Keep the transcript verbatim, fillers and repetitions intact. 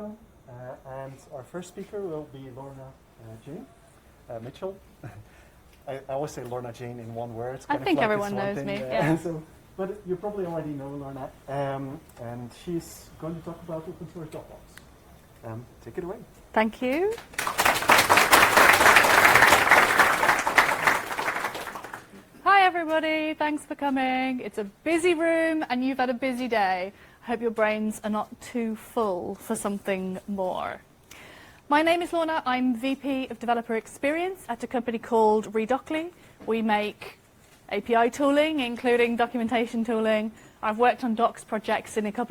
welcome. Uh, and our first speaker will be Lorna uh, Jane uh, Mitchell. I, I always say Lorna Jane in one word. It's I kind think of like everyone this one knows thing, me, uh, yeah. so, but you probably already know Lorna. Um, and she's going to talk about open source Dropbox. Um, take it away. Thank you. Hi everybody, thanks for coming. It's a busy room and you've had a busy day. I hope your brains are not too full for something more. My name is Lorna. I'm V P of Developer Experience at a company called Redocly. We make A P I tooling, including documentation tooling. I've worked on docs projects in a couple